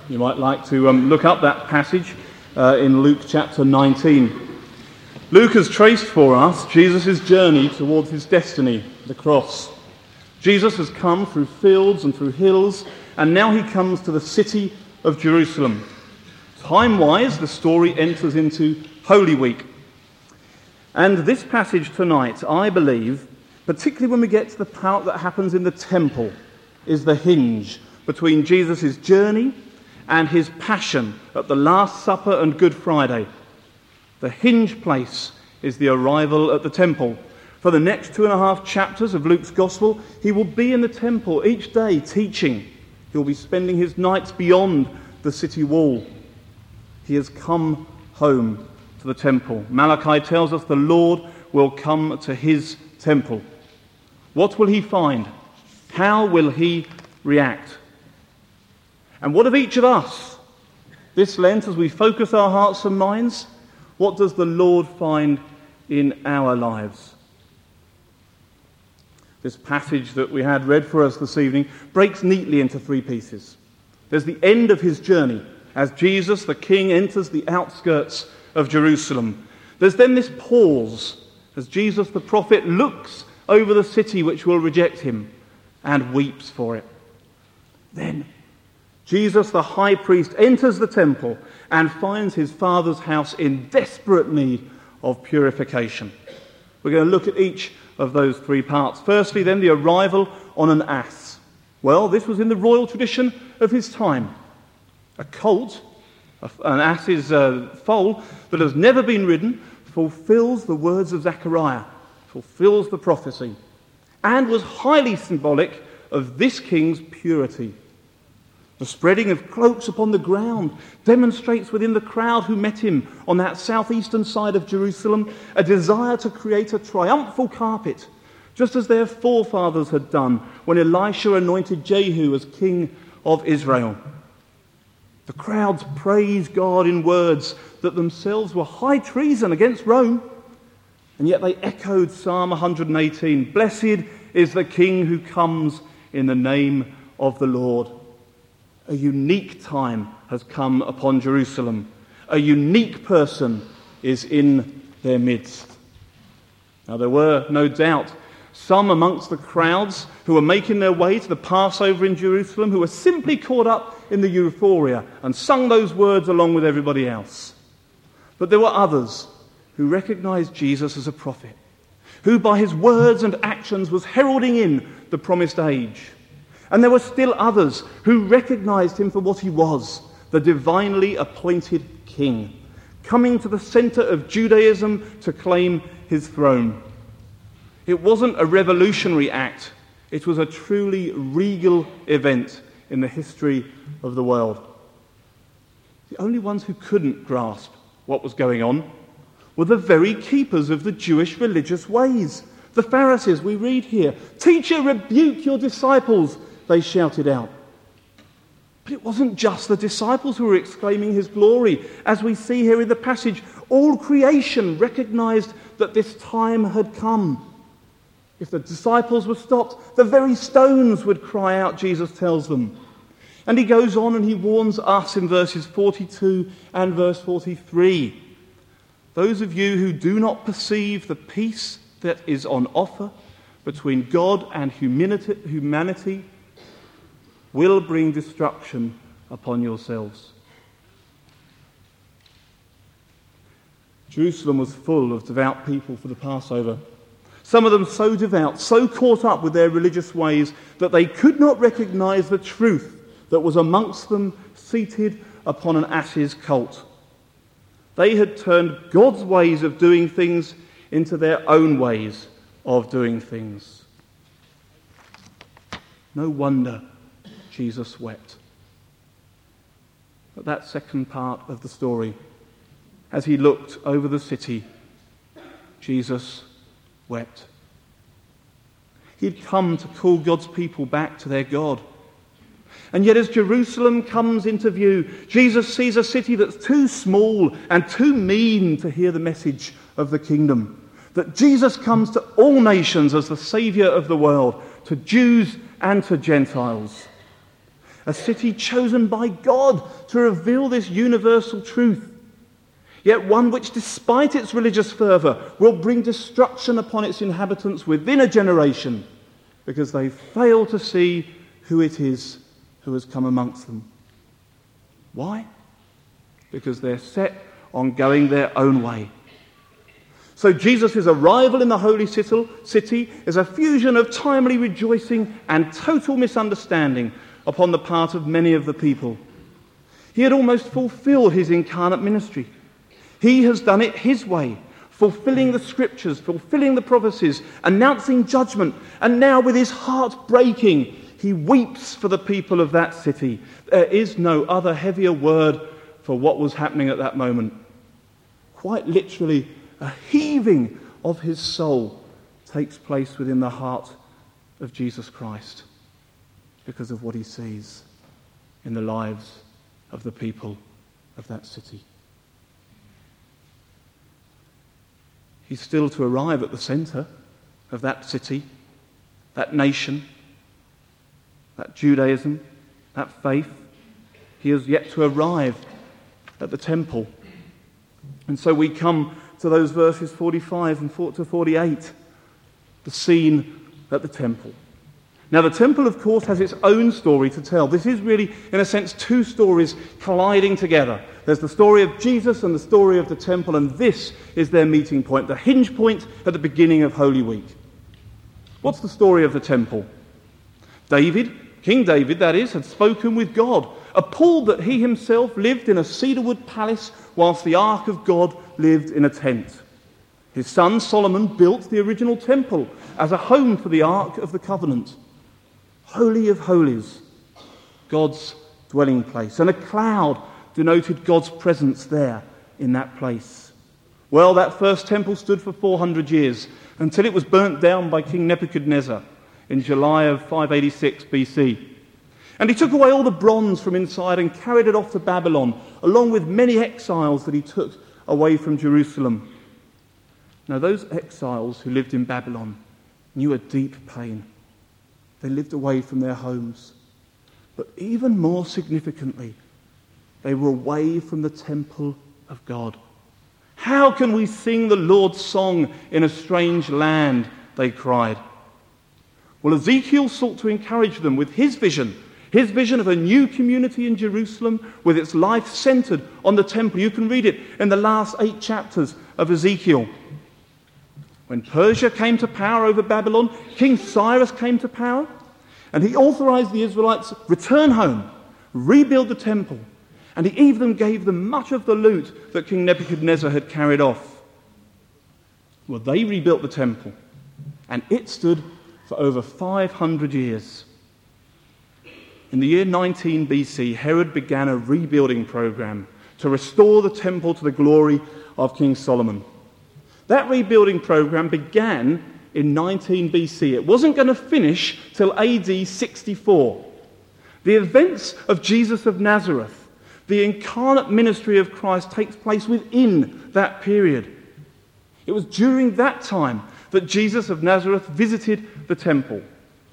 You might like to look up that passage in Luke chapter 19. Luke has traced for us Jesus' journey towards his destiny, the cross. Jesus has come through fields and through hills, and now he comes to the city of Jerusalem. Time-wise, the story enters into Holy Week. And this passage tonight, I believe, particularly when we get to the part that happens in the temple, is the hinge between Jesus' journey and his passion at the Last Supper and Good Friday. The hinge place is the arrival at the temple. For the next 2.5 chapters of Luke's Gospel, he will be in the temple each day teaching. He'll be spending his nights beyond the city wall. He has come home to the temple. Malachi tells us the Lord will come to his temple. What will he find? How will he react? And what of each of us? This Lent, as we focus our hearts and minds, what does the Lord find in our lives? This passage that we had read for us this evening breaks neatly into 3 pieces. There's the end of his journey as Jesus, the King, enters the outskirts of Jerusalem. There's then this pause as Jesus, the prophet, looks over the city which will reject him and weeps for it. Then Jesus, the high priest, enters the temple and finds his Father's house in desperate need of purification. We're going to look at each of those 3 parts. Firstly, then, the arrival on an ass. Well, this was in the royal tradition of his time. A colt, an ass's foal that has never been ridden, fulfills the words of Zechariah, fulfills the prophecy, and was highly symbolic of this king's purity. The spreading of cloaks upon the ground demonstrates within the crowd who met him on that southeastern side of Jerusalem a desire to create a triumphal carpet, just as their forefathers had done when Elisha anointed Jehu as king of Israel. The crowds praised God in words that themselves were high treason against Rome, and yet they echoed Psalm 118, "Blessed is the King who comes in the name of the Lord." A unique time has come upon Jerusalem. A unique person is in their midst. Now, there were no doubt some amongst the crowds who were making their way to the Passover in Jerusalem who were simply caught up in the euphoria and sung those words along with everybody else. But there were others who recognized Jesus as a prophet, who by his words and actions was heralding in the promised age. And there were still others who recognized him for what he was, the divinely appointed king, coming to the center of Judaism to claim his throne. It wasn't a revolutionary act. It was a truly regal event in the history of the world. The only ones who couldn't grasp what was going on were the very keepers of the Jewish religious ways. The Pharisees, we read here, "Teacher, rebuke your disciples," they shouted out. But it wasn't just the disciples who were exclaiming his glory. As we see here in the passage, all creation recognized that this time had come. If the disciples were stopped, the very stones would cry out, Jesus tells them. And he goes on and he warns us in verses 42 and verse 43. Those of you who do not perceive the peace that is on offer between God and humanity will bring destruction upon yourselves. Jerusalem was full of devout people for the Passover. Some of them so devout, so caught up with their religious ways that they could not recognize the truth that was amongst them seated upon an ass's colt. They had turned God's ways of doing things into their own ways of doing things. No wonder Jesus wept. But that second part of the story, as he looked over the city, Jesus wept. He'd come to call God's people back to their God. And yet as Jerusalem comes into view, Jesus sees a city that's too small and too mean to hear the message of the kingdom. That Jesus comes to all nations as the Saviour of the world, to Jews and to Gentiles. a city chosen by God to reveal this universal truth, yet one which, despite its religious fervour, will bring destruction upon its inhabitants within a generation, because they fail to see who it is who has come amongst them. Why? Because they're set on going their own way. So Jesus' arrival in the holy city is a fusion of timely rejoicing and total misunderstanding upon the part of many of the people. He had almost fulfilled his incarnate ministry. He has done it his way, fulfilling the scriptures, fulfilling the prophecies, announcing judgment, and now with his heart breaking, he weeps for the people of that city. There is no other heavier word for what was happening at that moment. Quite literally, a heaving of his soul takes place within the heart of Jesus Christ because of what he sees in the lives of the people of that city. He's still to arrive at the centre of that city, that nation, that Judaism, that faith. He has yet to arrive at the temple. And so we come to those verses 45 and to 48, the scene at the temple. Now the temple, of course, has its own story to tell. This is really, in a sense, two stories colliding together. There's the story of Jesus and the story of the temple, and this is their meeting point, the hinge point at the beginning of Holy Week. What's the story of the temple? David, King David, that is, had spoken with God, appalled that he himself lived in a cedarwood palace whilst the ark of God lived in a tent. His son Solomon built the original temple as a home for the Ark of the Covenant. Holy of Holies, God's dwelling place. And a cloud denoted God's presence there in that place. Well, that first temple stood for 400 years until it was burnt down by King Nebuchadnezzar in July of 586 BC. And he took away all the bronze from inside and carried it off to Babylon, along with many exiles that he took away from Jerusalem. Now, those exiles who lived in Babylon knew a deep pain. They lived away from their homes. But even more significantly, they were away from the temple of God. How can we sing the Lord's song in a strange land? They cried. Well, Ezekiel sought to encourage them with his vision of a new community in Jerusalem with its life centered on the temple. You can read it in the last 8 chapters of Ezekiel. When Persia came to power over Babylon, King Cyrus came to power, and he authorized the Israelites to return home, rebuild the temple, and he even gave them much of the loot that King Nebuchadnezzar had carried off. Well, they rebuilt the temple, and it stood for over 500 years. In the year 19 BC, Herod began a rebuilding program to restore the temple to the glory of King Solomon. That rebuilding program began in 19 BC. It wasn't going to finish till AD 64. The events of Jesus of Nazareth, the incarnate ministry of Christ, takes place within that period. It was during that time that Jesus of Nazareth visited the temple.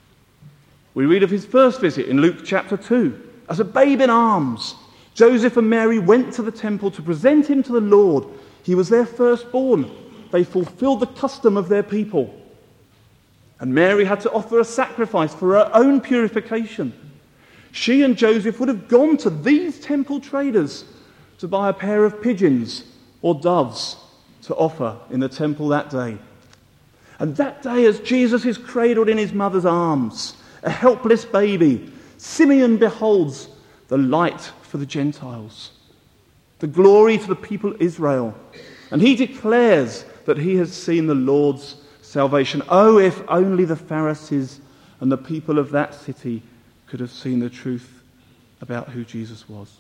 We read of his first visit in Luke chapter 2. As a babe in arms, Joseph and Mary went to the temple to present him to the Lord. He was their firstborn. They fulfilled the custom of their people. And Mary had to offer a sacrifice for her own purification. She and Joseph would have gone to these temple traders to buy a pair of pigeons or doves to offer in the temple that day. And that day, as Jesus is cradled in his mother's arms, a helpless baby, Simeon beholds the light for the Gentiles, the glory for the people of Israel. And he declares that he has seen the Lord's salvation. Oh, if only the Pharisees and the people of that city could have seen the truth about who Jesus was.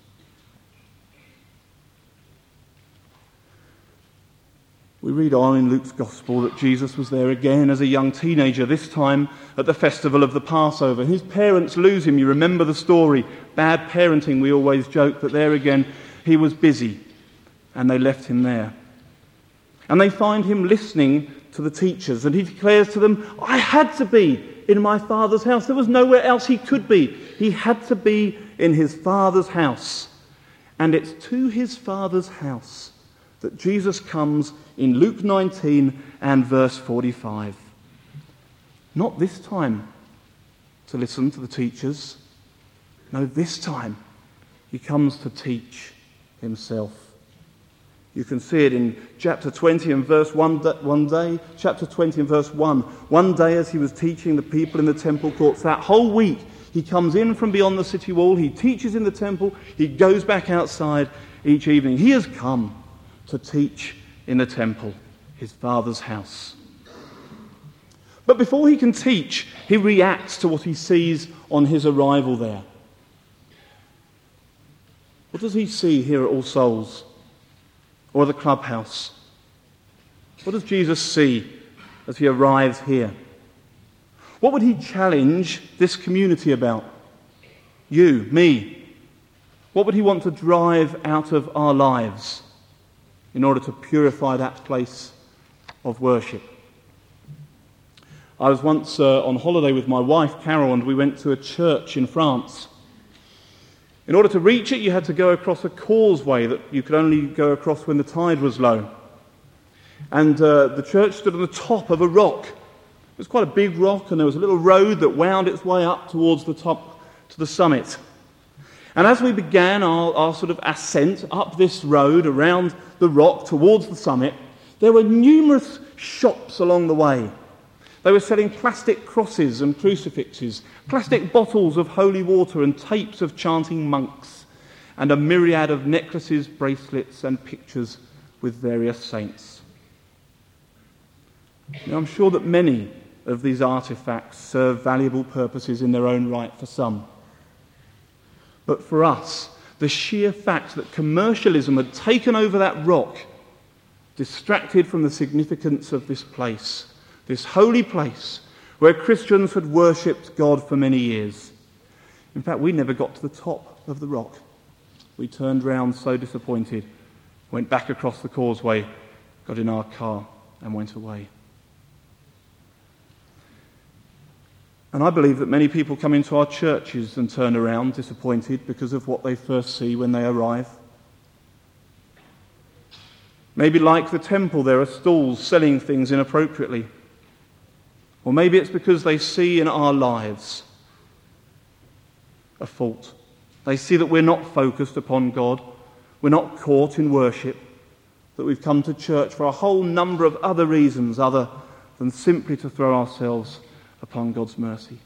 We read on in Luke's Gospel that Jesus was there again as a young teenager, this time at the festival of the Passover. His parents lose him. You remember the story. Bad parenting, we always joke, but there again, he was busy, and they left him there. And they find him listening to the teachers, and he declares to them, I had to be in my Father's house. There was nowhere else he could be. He had to be in his Father's house. And it's to his Father's house that Jesus comes in Luke 19 and verse 45. Not this time to listen to the teachers. No, this time he comes to teach himself. You can see it in chapter 20 and verse 1 day. Chapter 20 and verse 1. One day as he was teaching the people in the temple courts, that whole week he comes in from beyond the city wall. He teaches in the temple. He goes back outside each evening. He has come to teach in the temple, his Father's house. But before he can teach, he reacts to what he sees on his arrival there. What does he see here at All Souls or the clubhouse? What does Jesus see as he arrives here? What would he challenge this community about? You, me. What would he want to drive out of our lives in order to purify that place of worship? I was once on holiday with my wife, Carol, and we went to a church in France. In order to reach it, you had to go across a causeway that you could only go across when the tide was low. And the church stood on the top of a rock. It was quite a big rock, and there was a little road that wound its way up towards the top, to the summit. And as we began our sort of ascent up this road around the rock towards the summit, there were numerous shops along the way. They were selling plastic crosses and crucifixes, plastic bottles of holy water and tapes of chanting monks, and a myriad of necklaces, bracelets and pictures with various saints. Now, I'm sure that many of these artifacts serve valuable purposes in their own right for some. But for us, the sheer fact that commercialism had taken over that rock distracted from the significance of this place, this holy place where Christians had worshipped God for many years. In fact, we never got to the top of the rock. We turned round so disappointed, went back across the causeway, got in our car and went away. And I believe that many people come into our churches and turn around disappointed because of what they first see when they arrive. Maybe like the temple, there are stalls selling things inappropriately. Or maybe it's because they see in our lives a fault. They see that we're not focused upon God, we're not caught in worship, that we've come to church for a whole number of other reasons other than simply to throw ourselves upon God's mercy.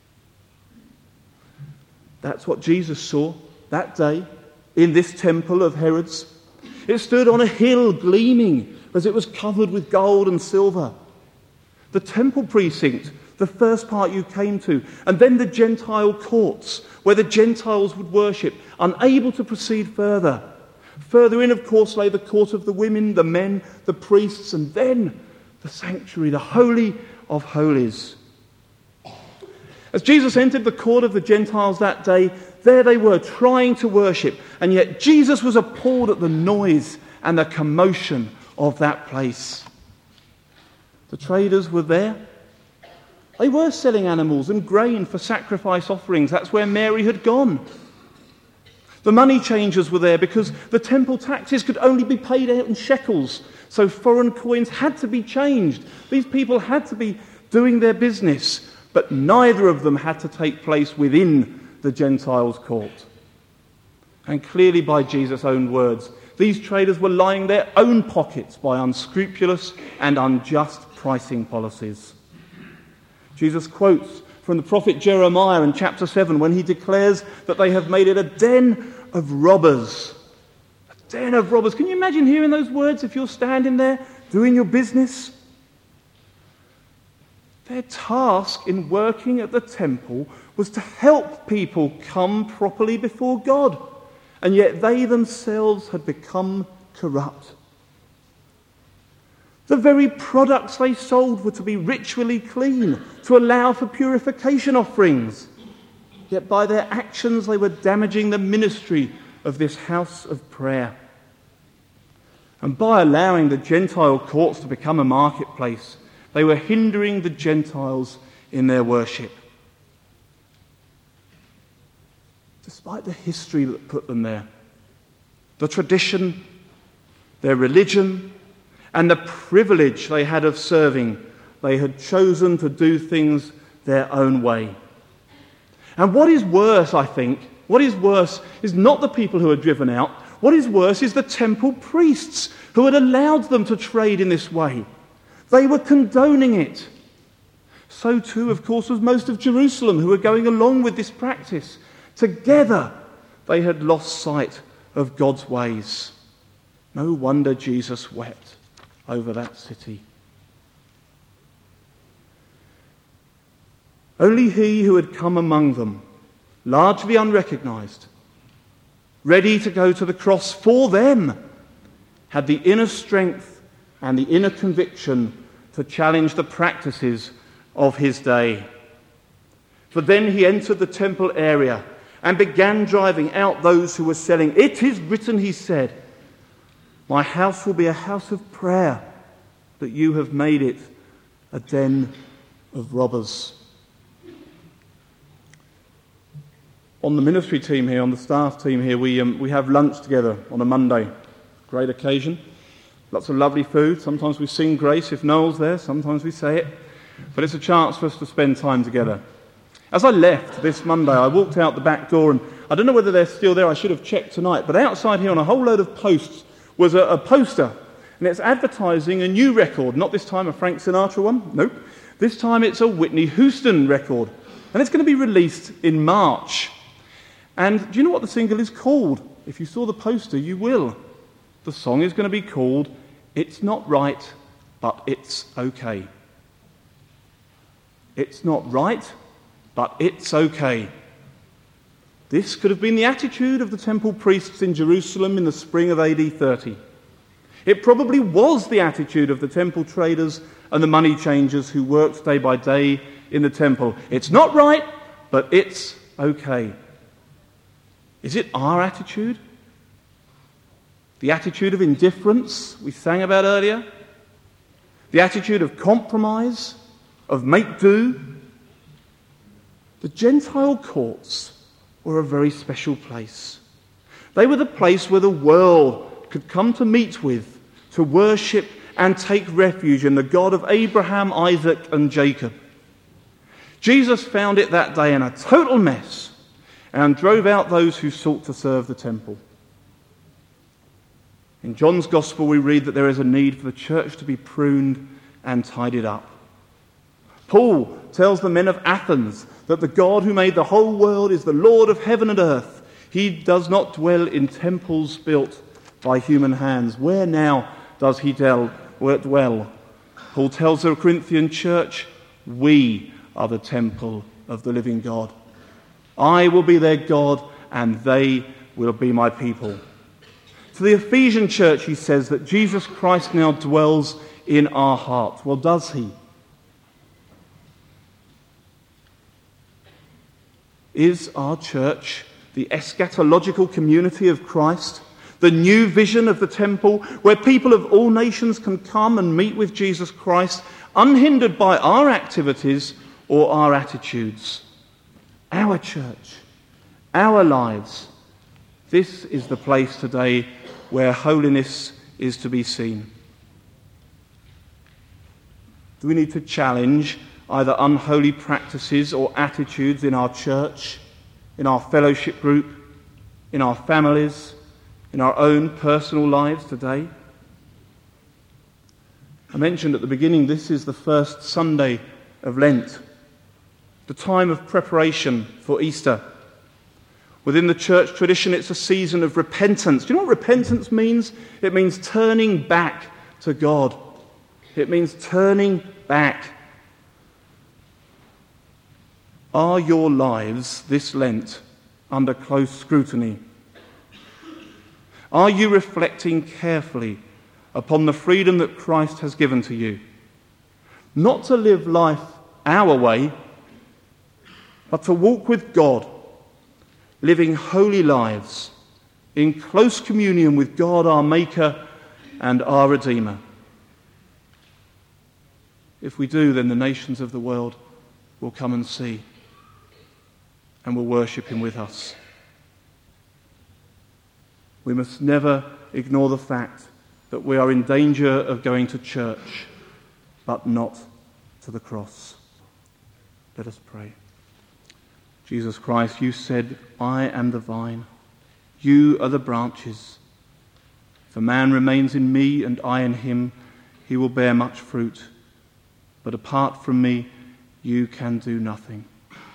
That's what Jesus saw that day in this temple of Herod's. It stood on a hill gleaming as it was covered with gold and silver. The temple precinct, the first part you came to, and then the Gentile courts, where the Gentiles would worship, unable to proceed further. Further in, of course, lay the court of the women, the men, the priests, and then the sanctuary, the Holy of Holies. As Jesus entered the court of the Gentiles that day, there they were trying to worship, and yet Jesus was appalled at the noise and the commotion of that place. The traders were there. They were selling animals and grain for sacrifice offerings. That's where Mary had gone. The money changers were there because the temple taxes could only be paid out in shekels, so foreign coins had to be changed. These people had to be doing their business, but neither of them had to take place within the Gentiles' court. And clearly by Jesus' own words, these traders were lining their own pockets by unscrupulous and unjust pricing policies. Jesus quotes from the prophet Jeremiah in chapter 7 when he declares that they have made it a den of robbers. A den of robbers. Can you imagine hearing those words if you're standing there doing your business? Their task in working at the temple was to help people come properly before God, and yet they themselves had become corrupt. The very products they sold were to be ritually clean, to allow for purification offerings. Yet by their actions they were damaging the ministry of this house of prayer. And by allowing the Gentile courts to become a marketplace, they were hindering the Gentiles in their worship. Despite the history that put them there, the tradition, their religion, and the privilege they had of serving, they had chosen to do things their own way. And what is worse, I think, what is worse is not the people who are driven out. What is worse is the temple priests who had allowed them to trade in this way. They were condoning it. So too, of course, was most of Jerusalem who were going along with this practice. Together, they had lost sight of God's ways. No wonder Jesus wept over that city. Only he who had come among them, largely unrecognized, ready to go to the cross for them, had the inner strength and the inner conviction to challenge the practices of his day. For then he entered the temple area and began driving out those who were selling. "It is written," he said, "My house will be a house of prayer, but you have made it a den of robbers." On the ministry team here, on the staff team here, we have lunch together on a Monday. Great occasion. Lots of lovely food. Sometimes we sing grace if Noel's there. Sometimes we say it. But it's a chance for us to spend time together. As I left this Monday, I walked out the back door, and I don't know whether they're still there. I should have checked tonight. But outside here on a whole load of posts was a poster. And it's advertising a new record. Not this time a Frank Sinatra one. Nope. This time it's a Whitney Houston record. And it's going to be released in March. And do you know what the single is called? If you saw the poster, you will. The song is going to be called "It's Not Right, But It's Okay." It's not right, but it's okay. This could have been the attitude of the temple priests in Jerusalem in the spring of AD 30. It probably was the attitude of the temple traders and the money changers who worked day by day in the temple. It's not right, but it's okay. Is it our attitude? The attitude of indifference we sang about earlier? The attitude of compromise, of make do? The Gentile courts were a very special place. They were the place where the world could come to meet with, to worship and take refuge in the God of Abraham, Isaac, and Jacob. Jesus found it that day in a total mess and drove out those who sought to serve the temple. In John's Gospel, we read that there is a need for the church to be pruned and tidied up. Paul tells the men of Athens that the God who made the whole world is the Lord of heaven and earth. He does not dwell in temples built by human hands. Where now does he dwell? Paul tells the Corinthian church, "We are the temple of the living God. I will be their God, and they will be my people." To the Ephesian church, he says that Jesus Christ now dwells in our hearts. Well, does he? Is our church the eschatological community of Christ, the new vision of the temple, where people of all nations can come and meet with Jesus Christ, unhindered by our activities or our attitudes? Our church, our lives. This is the place today where holiness is to be seen. Do we need to challenge either unholy practices or attitudes in our church, in our fellowship group, in our families, in our own personal lives today? I mentioned at the beginning, this is the first Sunday of Lent, the time of preparation for Easter. Within the church tradition, it's a season of repentance. Do you know what repentance means? It means turning back to God. It means turning back. Are your lives this Lent under close scrutiny? Are you reflecting carefully upon the freedom that Christ has given to you? Not to live life our way, but to walk with God, living holy lives in close communion with God, our Maker and our Redeemer. If we do, then the nations of the world will come and see and will worship him with us. We must never ignore the fact that we are in danger of going to church, but not to the cross. Let us pray. Jesus Christ, you said, I am the vine, you are the branches. If a man remains in me and I in him, he will bear much fruit. But apart from me, you can do nothing.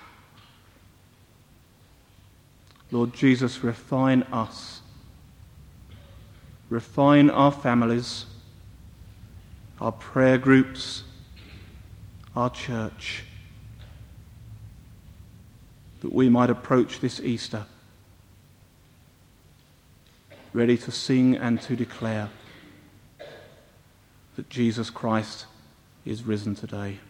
Lord Jesus, refine us. Refine our families, our prayer groups, our church, that we might approach this Easter ready to sing and to declare that Jesus Christ is risen today.